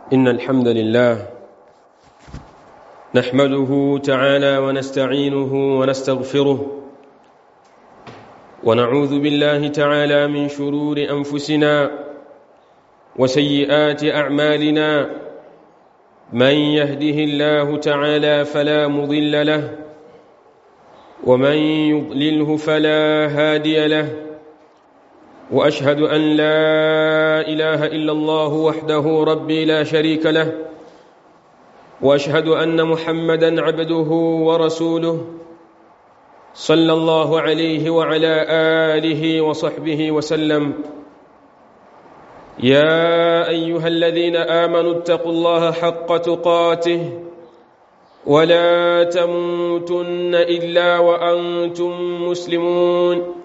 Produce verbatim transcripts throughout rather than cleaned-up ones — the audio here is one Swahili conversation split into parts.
إن الحمد لله نحمده تعالى ونستعينه ونستغفره ونعوذ بالله تعالى من شرور أنفسنا وسيئات أعمالنا. من يهده الله تعالى فلا مضل له ومن يضلله فلا هادي له، وأشهد أن لا إله إلا الله وحده ربي لا شريك له، وأشهد أن محمدًا عبده ورسوله صلى الله عليه وعلى آله وصحبه وسلم. يا أيها الذين آمنوا اتقوا الله حق تقاته ولا تموتن إلا وأنتم مسلمون.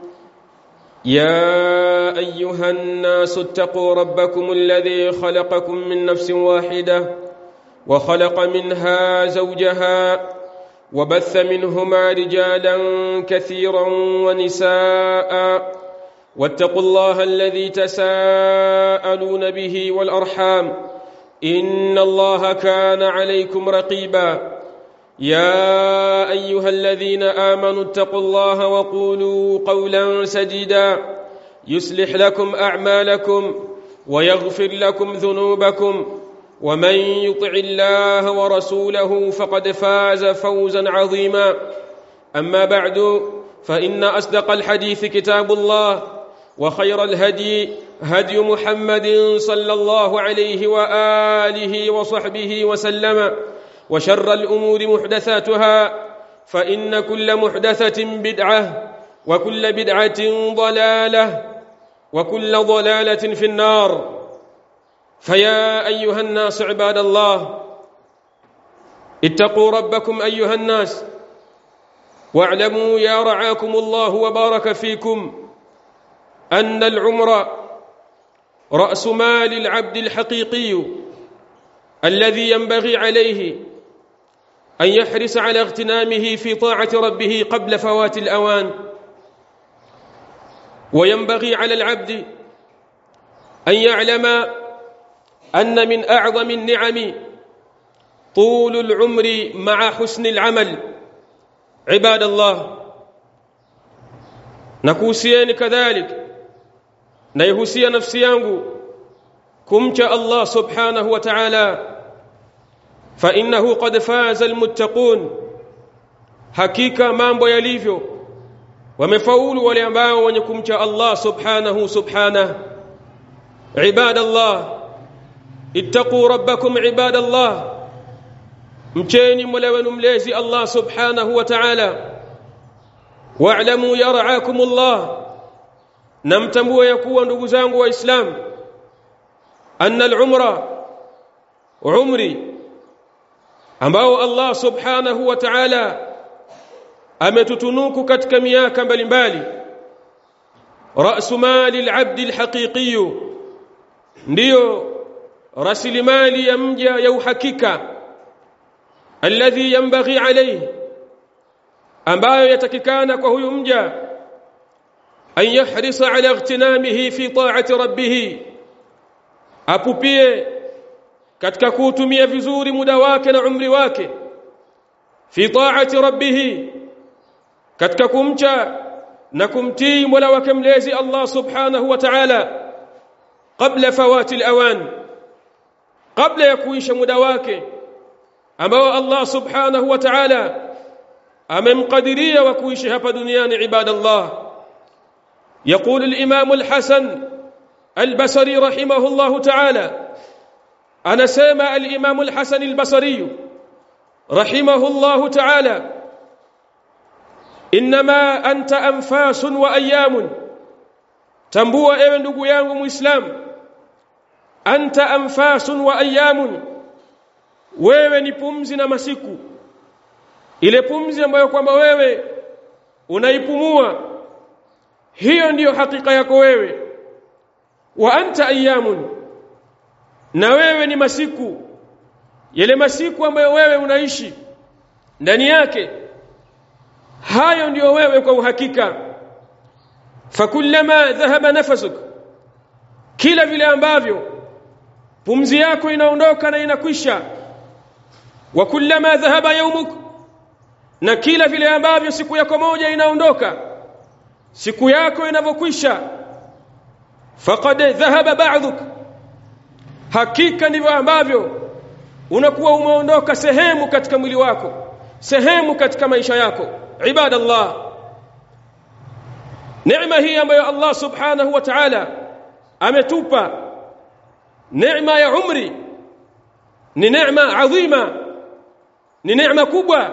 يا أيها الناس اتقوا ربكم الذي خلقكم من نفس واحدة وخلق منها زوجها وبث منهما رجالا كثيرا ونساء، واتقوا الله الذي تساءلون به والأرحام إن الله كان عليكم رقيبا. يا أيها الذين آمنوا اتقوا الله وقولوا قولا سديدا يصلح لكم أعمالكم ويغفر لكم ذنوبكم، ومن يطع الله ورسوله فقد فاز فوزا عظيما. أما بعد، فإن أصدق الحديث كتاب الله، وخير الهدي هدي محمد صلى الله عليه وآله وصحبه وسلم، وشر الأمور محدثاتها، فإن كل محدثة بدعة، وكل بدعة ضلالة، وكل ضلالة في النار. فيا أيها الناس عباد الله، اتقوا ربكم أيها الناس، واعلموا يا رعاكم الله وبارك فيكم أن العمر رأس مال العبد الحقيقي الذي ينبغي عليه أن يحرص على اغتنامه في طاعة ربه قبل فوات الأوان. وينبغي على العبد أن يعلم أن من أعظم النعم طول العمر مع حسن العمل. عباد الله، nakuhusieni kadhalik naihusia nafsi yangu kumcha Allah subhanahu wa ta'ala, fa innahu qad faza almuttaqun, hakika mambo yalivyo wamefaulu wale ambao wenye kumcha Allah subhanahu subhanahu. Ibadallah, ittaqu rabbakum ibadallah, mcheni mola wenu mlezi Allah subhanahu wa ta'ala. Wa'lamu yar'akumullah, namtambua ya kuwa ndugu zangu waislamu, anna al-umra, umri ambao Allah subhanahu wa ta'ala ametutunuku katika miaka mbalimbali, ra'su mali al-'abd al-haqiqi, ndiyo rasilimali ya mja ya uhakika, alladhi yanbaghi alayhi, ambayo yatakikana kwa huyu mja an yahrisa ala ightinamihi fi ta'ati rabbih, apupie katika kutumia vizuri muda wake na umri wake, fi ta'ati rabbih, katika kumcha na kumtii mola wake mlezi Allah subhanahu wa ta'ala, qabla fawati al-awan, qabla ya kuisha muda wake ambao Allah subhanahu wa ta'ala amemqadiria wa kuishi hapa duniani. Ibadallah, يقول الإمام الحسن البصري رحمه الله تعالى، أنا سمع الإمام الحسن البصري رحمه الله تعالى: إنما أنت أنفاس وأيام. تنبوه ewe ndugu yangu Muislam, anta anfasun wa ayyamun, wewe ni pumzi na masiku. Ile pumzi ambayo kwamba wewe unaipumua, hiyo ndiyo hakika yako wewe. Wa anta ayyamun, na wewe ni masiku, yale masiku ambayo wewe unaishi ndani yake, hayo ndiyo wewe kwa uhakika. Fakullama dhahaba nafasuk, kila vile ambavyo pumzi yako inaondoka na inakwisha. Wa kullama dhahaba yawmuk, na kila vile ambavyo siku yako moja inaondoka, siku yako inavyokwisha, faqad dhahaba ba'duk, hakika ndivyo ambavyo unakuwa umeondoka sehemu katika mwili wako, sehemu katika maisha yako. Ibadallah, neema hii ambayo Allah subhanahu wa ta'ala ametupa, neema ya umri, ni neema adhima, ni neema kubwa,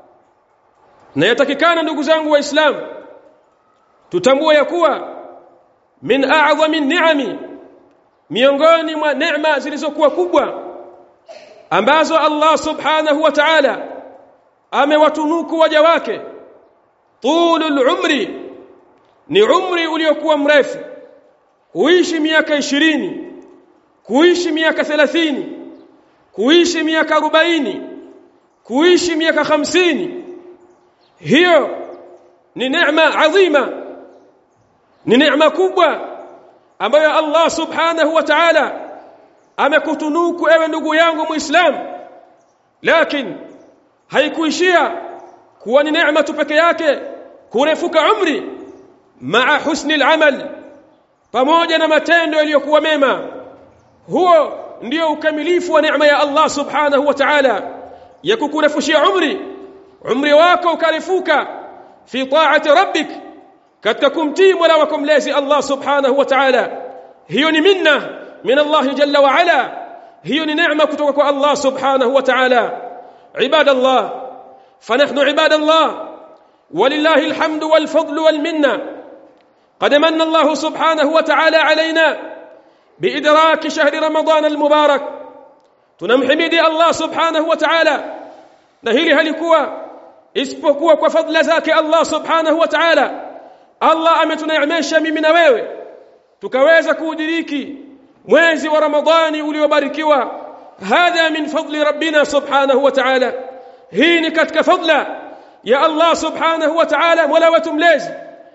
na yatakikana ndugu zangu waislamu tutambue ya kuwa min a'zami ni'ami, miongoni mwa neema zilizokuwa kubwa ambazo Allah subhanahu wa ta'ala amewatunuku waja wake, tulul umri, ni umri uliokuwa mrefu, kuishi miaka ishirini, kuishi miaka thelathini, kuishi miaka arobaini, kuishi miaka hamsini. Hiyo ni neema adhima, ni neema kubwa ambayo Allah subhanahu wa ta'ala amekutunuku ewe ndugu yangu Muislamu. Lakini haikuishia kuwa ni neema tu peke yake kurefuka umri, maa husni al-amal, pamoja na matendo yaliyokuwa mema. Huo ndio ukamilifu wa neema ya Allah subhanahu wa ta'ala ya kukurefushia umri, umri wako ukarefuka fi ta'ati rabbik, katika kumtii Mola wako mlezi Allah subhanahu wa ta'ala. Hiyo ni minna min Allah jalla wa ala, hiyo ni neema kutoka kwa Allah subhanahu wa ta'ala. Ibadallah, fanahnu ibadallah walillahi alhamdu wal fadlu wal minna. قد من الله سبحانه وتعالى علينا بإدراك شهر رمضان المبارك. tunamhimidi Allah subhanahu wa ta'ala, na hili halikuwa isipokuwa kwa fadhila zake Allah subhanahu wa ta'ala. Allah ametuneemesha mimi na wewe tukaweza kuudiriki mwezi wa Ramadhani uliobarikiwa. Hadha min fadli rabbina subhanahu wa ta'ala, hii ni katika fadla ya Allah subhanahu wa ta'ala, Mola wetu mlezi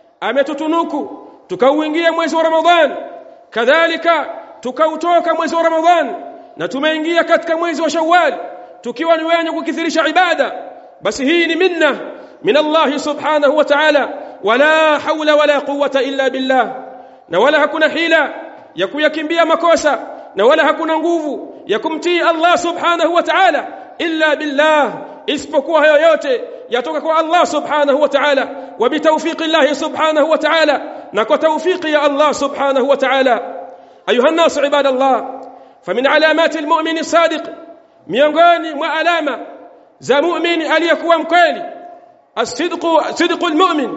ametutunuku tukauingia mwezi wa Ramadhani, kadhalika tukautoka mwezi wa Ramadhani na tumeingia katika mwezi wa Shawwal tukiwa ni wenye kukithirisha ibada. Basi hii ni minna min Allah subhanahu wa ta'ala, wala hawla wala quwwata illa billah. Na wala hakuna hila ya kuyakimbia makosa, na wala hakuna nguvu ya kumtii Allah subhanahu wa ta'ala illa billah, isipokuwa hayo yote yatoka kwa Allah subhanahu wa ta'ala, wa bitawfiqi Allah subhanahu wa ta'ala, na kwa tawfiqi ya Allah subhanahu wa ta'ala. Ayuha nas ibadallah, famin alamati almu'min as-sadiq, miongoni mwa alama za mu'min aliyekuwa mkweli, as-sidqu sidqu al-mu'min,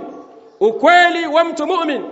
ukweli wa mtu mu'min,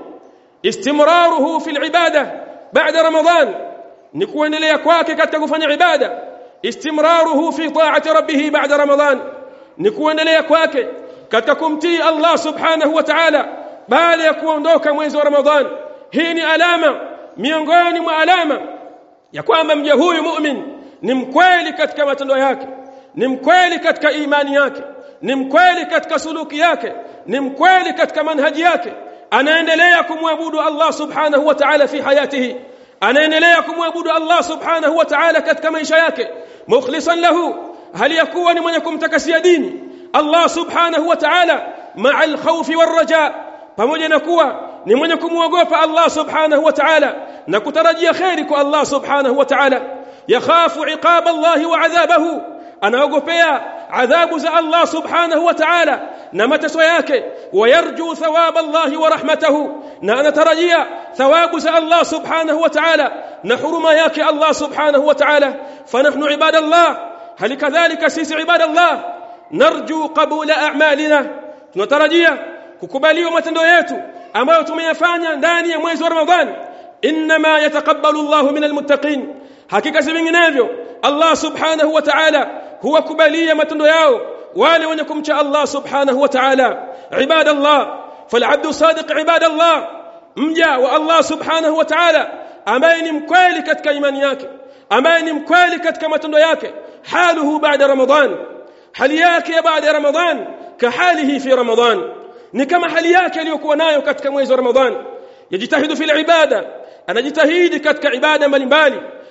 istimraruhu fi al-ibada ba'da Ramadan, ni kuendelea kwake katika kufanya ibada. Istimraruhu fi ta'ati rabbih ba'da Ramadan, ni kuendelea kwake katika kumtii Allah subhanahu wa ta'ala baada ya kuondoka mwezi wa Ramadhan. Hii ni alama miongoni mwa alama ya kwamba mja huyu mu'min ni mkweli katika matendo yake, ni mkweli katika imani yake, ni mkweli katika suluki yake, ni mkweli katika manhaji yake. Anaendelea kumwabudu Allah subhanahu wa ta'ala fi hayatihi, anaendelea kumwabudu Allah subhanahu wa ta'ala katika maisha yake, mukhlisan lahu, hali yakuwa ni mwenye kumtakasia dini Allah subhanahu wa ta'ala, ma'a al-khawfi war-raja, pamoja na kuwa ni mwenye kumuogopa Allah subhanahu wa ta'ala na kutarajia khairi kwa Allah subhanahu wa ta'ala. Yakhafu iqab Allah wa adhabahu, anaogopea adhabu za Allah subhanahu wa ta'ala na mateso yake. Wayarju thawab Allah wa rahmatahu, na anatarajia thawabu za Allah subhanahu wa ta'ala na huruma yake Allah subhanahu wa ta'ala. Fanahnu ibadallah, hali kadhalika sisi ibadallah, narju qabula a'malina, tunatarajia kukubaliwa matendo yetu ambayo tumeyafanya ndani ya mwezi wa Ramadhani. Inma yataqabbalu Allahu minal muttaqin, hakika si vinginevyo Allah subhanahu wa ta'ala huwa kubalia matendo yao wale wenye kumcha Allah subhanahu wa ta'ala. Ibadallah, fal'abdu sadiq ibadallah, mja wa Allah subhanahu wa ta'ala ambaye ni mkweli katika imani yake, ambaye ni mkweli katika matendo yake, haluhu ba'da Ramadhan, hali yake ya baada ya Ramadhan kahalihi fi Ramadhan, ni kama hali yake aliyokuwa nayo katika mwezi wa Ramadhan. Yajitahidu fil ibada, anajitahidi katika ibada mbalimbali,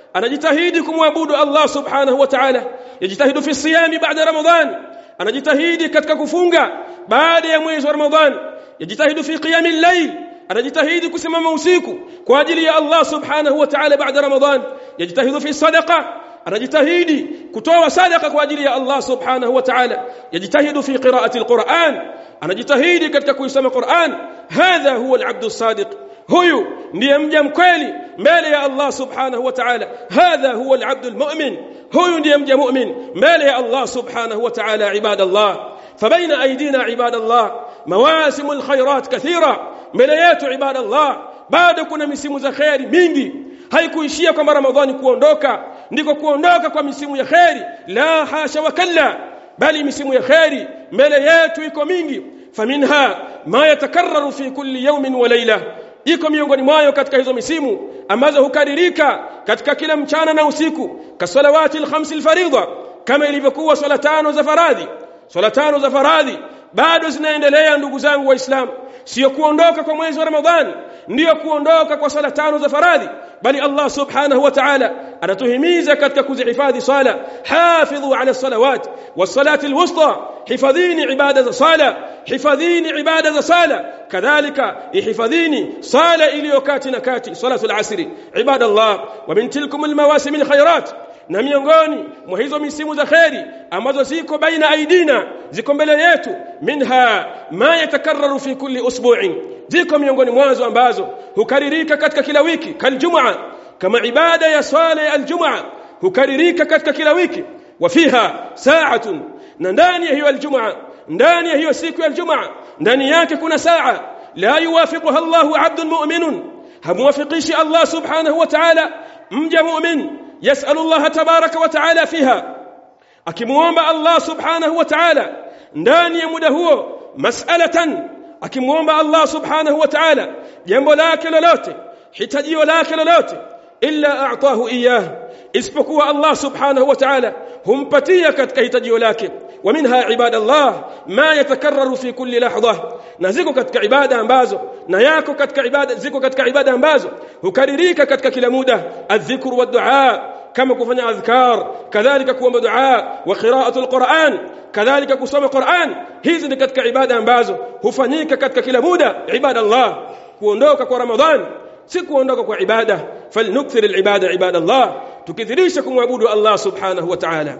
anajitahidi kumwabudu Allah subhanahu wa ta'ala, yajitahidu fi siyami ba'da Ramadhan, anajitahidi katika kufunga baada ya mwezi wa Ramadhan, yajitahidu fi qiyamil layl, anajitahidi kusimama usiku kwa ajili ya Allah subhanahu wa ta'ala baada Ramadhan, yajitahidu fi sadaqa, anajitahidi kutoa sadaqa kwa ajili ya Allah subhanahu wa ta'ala, yajitahidu fi qira'ati alquran, anajitahidi katika kuisoma Qur'an. Hadha huwa al-'abd as-sadiq, huyu ndiye mja mkweli mbele ya Allah subhanahu wa ta'ala. Hadha huwa al-'abd al-mu'min, huyu ndiye mja mu'min mbele ya Allah subhanahu wa ta'ala. Ibadallah, فبين أيدينا عباد الله مواسم الخيرات كثيرة. mbele yetu ibadallah bado kuna misimu za khairi mingi. Haikuishia kwamba Ramadhani kuondoka ndiko kuondoka kwa misimu ya khairi, la hasha wa kalla, bali misimu ya khairi mbele yetu iko mingi. Faminha ma yatakarraru fi kulli yawmin wa layla, iko miongoni mwayo katika hizo misimu ambazo hukadirika katika kila mchana na usiku, kasalawati al-khams al-faridha, kama ilivyokuwa swala tano za faradhi. Swala tano za faradhi bado zinaendelea ndugu zangu waislamu. Sio kuondoka kwa mwezi wa Ramadhani ndio kuondoka kwa swala tano za faradhi, bali Allah subhanahu wa ta'ala anatuhimiza katika kuzihifadhi sala. Hafidhu ala salawat was-salati al-wusta, hifadhini ibada za sala, hifadhini ibada za sala, kadhalika ihifadhini sala iliyokati na kati, salatul asri. Ibadallah, wa min tilkum al-mawasim al-khairat, na miongoni mwa hizo misimu za khairi ambazo ziko baina aidina, ziko mbele yetu, minha ma yatakarraru fi kulli usbu'in, ziko miongoni mwazo ambazo hukaririka katika kila wiki, kaljumaa, kama ibada ya swala ya aljumaa hukaririka katika kila wiki. Wafiha sa'atun, na ndani ya hiyo aljumaa, ndani ya hiyo siku ya aljumaa, ndani yake kuna saa la yuwafiquha Allahu 'abdun mu'minun, hamuwafiqishi Allah subhanahu wa ta'ala mja mu'min. يسأل الله تبارك وتعالى فيها، akimuomba Allah subhanahu wa ta'ala ndani ya muda huo mas'alatan, akimuomba Allah subhanahu wa ta'ala jambo lake lolote, hitajio lake lolote, illa a'tahu iyah, isipokuwa Allah subhanahu wa ta'ala humpatia katika hitajio lake. Wa minha ibadallah ma yatakarraru fi kulli lahdha, na ziko katika ibada ambazo, na yako katika ibada, ziko katika ibada ambazo hukaririka katika kila muda. Adh-dhikru wad-du'a, kama kufanya adhkar, kadhalika kuomba dua, wa qira'atul Qur'an, kadhalika kusoma Qur'an. Hizi ni katika ibada ambazo hufanyika katika kila muda. Ibadallah, kuondoka kwa Ramadhan si kuondoka kwa ibada. Falnukthir al-ibada ibadallah, tukithirisha kumwabudu Allah subhanahu wa ta'ala.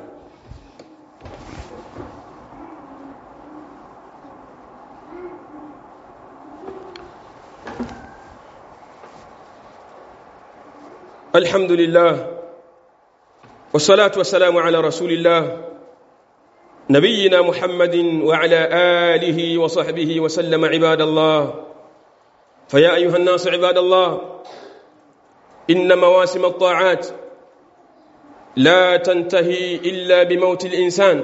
الحمد لله والصلاة والسلام على رسول الله نبينا محمد وعلى آله وصحبه وسلم. عباد الله، فيا أيها الناس عباد الله، إن مواسم الطاعات لا تنتهي إلا بموت الإنسان،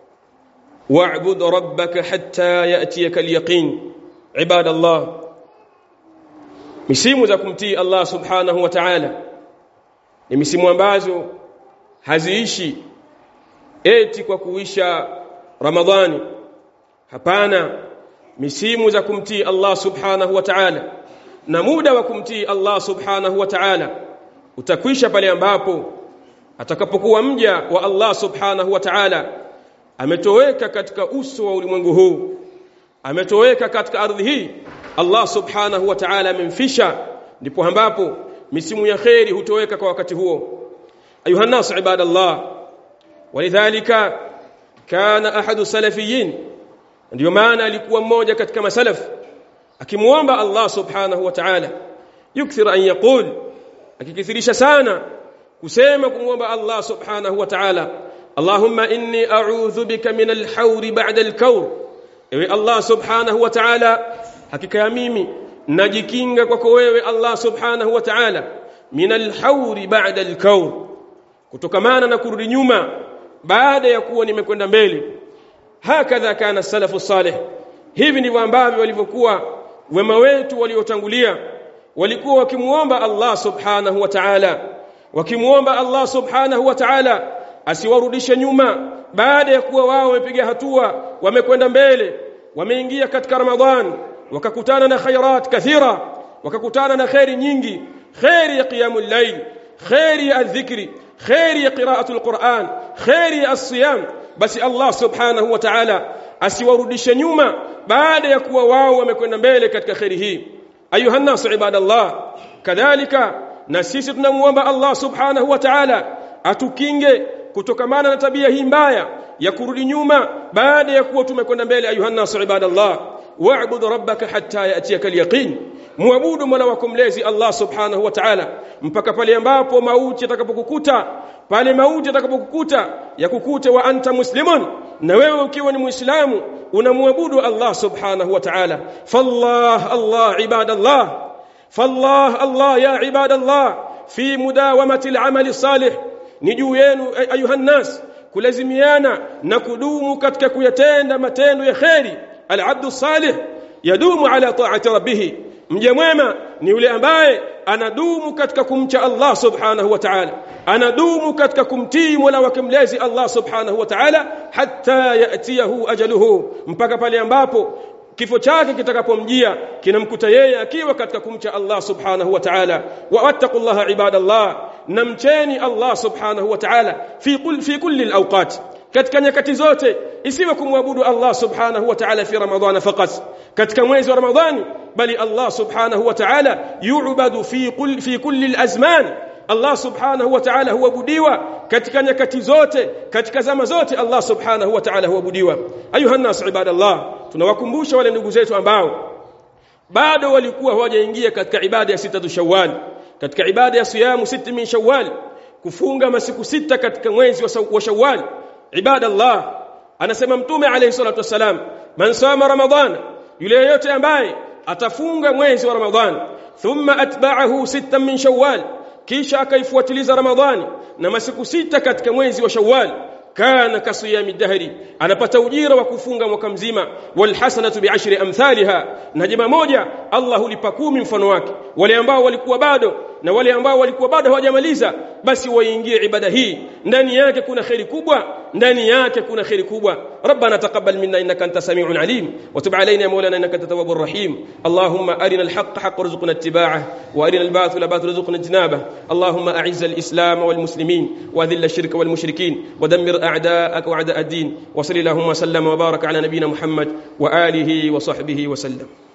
واعبد ربك حتى يأتيك اليقين. عباد الله، misimu za kumtii Allah subhanahu wa ta'ala ni misimu ambazo haziishi eti kwa kuisha Ramadhani. Hapana, misimu za kumtii Allah subhanahu wa ta'ala na muda wa kumtii Allah subhanahu wa ta'ala utakwisha pale ambapo atakapokuwa mja wa Allah subhanahu wa ta'ala ametoweka katika uso wa ulimwengu huu, ametoweka katika ardhi hii. Allah subhanahu wa ta'ala amemfisha, ndipo ambapo misimu ya khairi hutoweka kwa wakati huo. Ayuha nas ibadallah, walidhalika kana ahadu salafiyin, ndio maana alikuwa mmoja katika masalaf akimuomba Allah subhanahu wa ta'ala, yukthir an yaqul, akikithirisha sana kusema kumuomba Allah subhanahu wa ta'ala, Allahumma inni a'udhu bika min al-hawri ba'da al-kawr, ewe Allah subhanahu wa ta'ala, hakika ya mimi najikinga kwako wewe Allah subhanahu wa ta'ala, min al-hawri ba'da al-kawr, kutokamana na kurudi nyuma baada ya kuwa nimekwenda mbele. Hakadha kana salafu salih, hivi ndivyo ambavyo walivyokuwa wema wetu waliotangulia, walikuwa wakimuomba Allah subhanahu wa ta'ala, wakimuomba Allah subhanahu wa ta'ala asiwarudishe nyuma baada ya kuwa wao wamepiga hatua, wamekwenda mbele, wameingia katika Ramadhan, wakakutana na khairat kathira, wakakutana na khairi nyingi, khairi ya qiyamul layl, khairi ya dhikri, khairi ya qira'atul Qur'an, khairi ya as-siyam, basi Allah subhanahu wa ta'ala asiwarudishe nyuma baada ya kuwa wao wamekwenda mbele katika khairi hii. Ayuha an-nas ibadallah, kadhalika na sisi tunamuomba Allah subhanahu wa ta'ala atukinge kutokamana na tabia hii mbaya ya kurudi nyuma baada ya kuwa tumekwenda mbele. Ayuha an-nas ibadallah, wa'bud rabbaka hatta ya'tiyaka al-yaqin, muabudu mola wako mlezi Allah subhanahu wa ta'ala mpaka pale ambapo mauti yatakapokukuta. Pale mauti yatakapokukuta yakukute wa anta muslimun, na wewe ukiwa ni muislamu unamuabudu Allah subhanahu wa ta'ala. fallah Allah ibadallah, fallah Allah ya ibadallah fi mudawamati al-amali salih. Ni juu yenu ayuha nas kulazimiana na kudumu katika kuyatenda matendo ya khairi. Al-abdu salih yadumu ala ta'ati rabbih, mja mwema ni yule ambaye anadumu katika kumcha Allah subhanahu wa ta'ala, anadumu katika kumtii mola wake mlezi Allah subhanahu wa ta'ala, hatta yatiyahu ajaluhu, mpaka pale ambapo kifo chake kitakapomjia kinamkuta yeye akiwa katika kumcha Allah subhanahu wa ta'ala. Wa wattaqullaha ibadallah, namcheni Allah subhanahu wa ta'ala fi kulli fi kulli alawqat, katika nyakati zote. Isiwe kumwabudu Allah subhanahu wa ta'ala fi ramadhana faqat, katika mwezi wa Ramadhani, bali Allah subhanahu wa ta'ala yu'badu fi kulli fi kulli alazman. Allah subhanahu wa ta'ala huabudiwa katika nyakati zote, katika zama zote Allah subhanahu wa ta'ala huabudiwa. Ayuha nas ibadallah, tunawakumbusha wale ndugu zetu ambao bado walikuwa hawajaingia katika ibada ya sita Shawwal, katika ibada ya siyamu sita min Shawwal, kufunga masiku sita katika mwezi wa Shawwal. Ibadallah, anasema Mtume alayhi salatu wasalam, man sama ramadhana, yule yote ambaye atafunga mwezi wa Ramadhani, thumma atba'ahu sita min Shawwal, kisha akaifuatiliza Ramadhani na masiku sita katika mwezi wa Shawwal, kana kasiyami dahri, anapata ujira wa kufunga mwaka mzima. Wal hasanatu bi'ashri amthaliha, na jema moja Allah hulipa kumi mfano wake. Wale ambao walikuwa bado na wale ambao walikuwa bado hawajamaliza, basi waingie ibada hii, ndani yake kuna khairi kubwa, ndani yake kuna khairi kubwa. Rabbana taqabbal minna innaka antas samiul alim wa tub alayna ya maulana innaka antat tawwabur rahim. Allahumma arina al-haqqa haqqan warzuqna ittiba'ah wa arina al-batila batilan warzuqna ijtinabah. Allahumma a'izz al-islam wal muslimin wa adhill ash-shirka wal mushrikin wa dammir a'da'aka wa a'da' ad-din. Wa sallallahu wa sallama wa baraka ala nabiyyina Muhammad wa alihi wa sahbihi wa sallam.